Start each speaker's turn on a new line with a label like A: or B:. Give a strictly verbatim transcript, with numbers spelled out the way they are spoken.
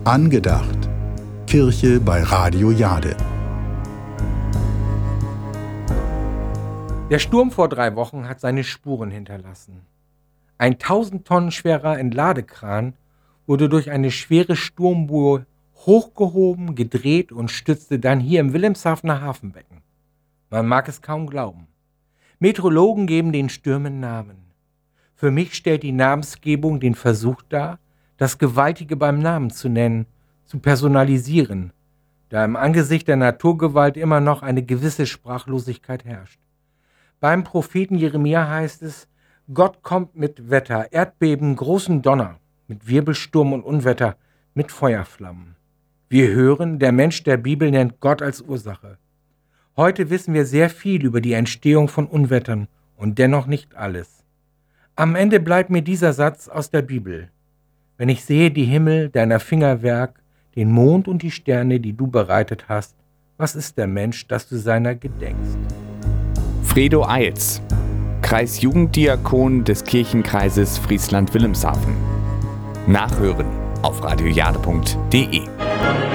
A: Angedacht. Kirche bei Radio Jade.
B: Der Sturm vor drei Wochen hat seine Spuren hinterlassen. Ein tausend Tonnen schwerer Entladekran wurde durch eine schwere Sturmboe hochgehoben, gedreht und stürzte dann hier im Wilhelmshavener Hafenbecken. Man mag es kaum glauben. Meteorologen geben den Stürmen Namen. Für mich stellt die Namensgebung den Versuch dar, das Gewaltige beim Namen zu nennen, zu personalisieren, da im Angesicht der Naturgewalt immer noch eine gewisse Sprachlosigkeit herrscht. Beim Propheten Jeremia heißt es, Gott kommt mit Wetter, Erdbeben, großen Donner, mit Wirbelsturm und Unwetter, mit Feuerflammen. Wir hören, der Mensch der Bibel nennt Gott als Ursache. Heute wissen wir sehr viel über die Entstehung von Unwettern und dennoch nicht alles. Am Ende bleibt mir dieser Satz aus der Bibel. Wenn ich sehe die Himmel, deiner Fingerwerk, den Mond und die Sterne, die du bereitet hast, was ist der Mensch, dass du seiner gedenkst?
C: Fredo Eils, Kreisjugenddiakon des Kirchenkreises Friesland-Wilhelmshaven. Nachhören auf radiojade punkt de.